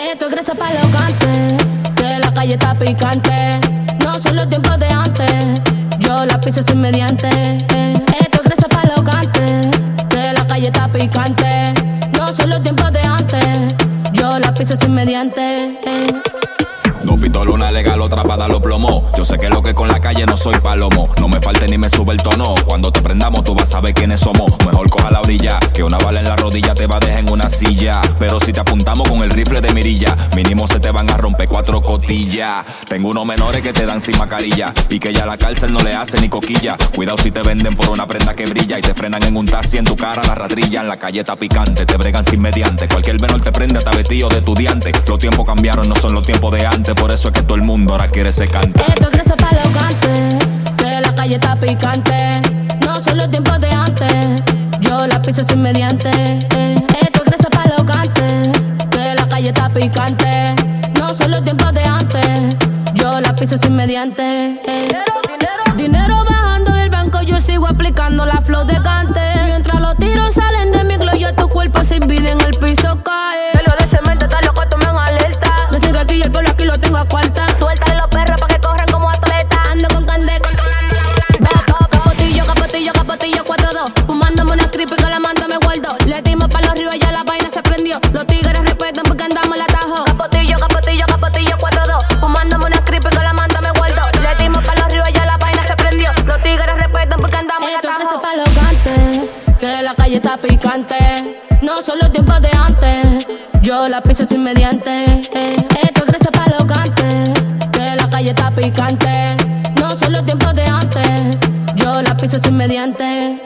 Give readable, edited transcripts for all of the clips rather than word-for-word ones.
Esto es grasa pa' los cantes, que la calle está picante. No son los tiempos de antes, yo la piso sin mediante. Esto es grasa pa' los cantes, que la calle está picante. No son los tiempos de antes, yo la piso sin mediante. Dos pistolas, una legal, otra para dar los plomos. Yo sé que lo que con la calle no soy palomo. No me falte ni me sube el tono. Cuando te prendamos tú vas a ver quiénes somos. Mejor coja la orilla, que una bala en la rodilla te va a dejar en una silla. Pero si te apuntamos con el rifle de mirilla, mínimo se te van a romper 4 costillas. Tengo unos menores que te dan sin mascarilla y que ya a la cárcel no le hace ni coquilla. Cuidado si te venden por una prenda que brilla y te frenan en un taxi en tu cara la ratrilla. En la calle está picante, te bregan sin mediante. Cualquier menor te prende hasta vestido de estudiante. Los tiempos cambiaron, no son los tiempos de antes. Por eso es que todo el mundo ahora quiere ser cantante. Esto es grasa pa' los cantes, que la calle está picante. No son los tiempos de antes, yo la piso sin mediante. Esto es grasa pa' los cantes, que la calle está picante. No son los tiempos de antes, yo la piso sin mediante. Dinero bajando del banco, yo sigo aplicando la flow de cante. Mientras los tiros salen de mi glow, tu cuerpo sin vida en el piso cae. Pelo de cemento, está loco, toman alerta. De cigarrillo el pelo aquí lo tengo a cuarta. Suéltale los perros pa' que corran como atletas. Ando con candela, controlando la capotillo, capotillo, capotillo 4-2. Fumándome una creepy y con la manta me guardo. Le dimos pa' los ríos y ya la vaina se prendió. Los tigres respetan porque andamos en la tajo. Capotillo, capotillo, capotillo 4-2. Fumándome una creepy y con la manta me guardo. Le dimos pa' los ríos y ya la vaina se prendió. Los tigres respetan porque andamos en la tajo. Esto es pa' los cantes, que la calle está picante. No son los tiempos de antes, yo la piso sin mediante. Esto es grasa pa' los cantes, que la calle está picante. No son los tiempos de antes, yo la piso sin mediante.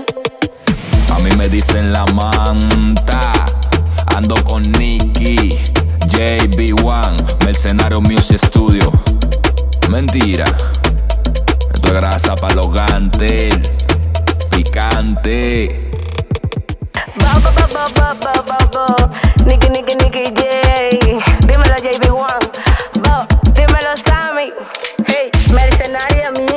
A mí me dicen la manta. Ando con Nicky, JB1, Mercenario Music Studio. Mentira, esto es grasa pa' los gantes, picante. Nicky, Nicky, Nicky, J. Dímelo, JB1. Dímelo, Sammy. Hey, Mercenario Music.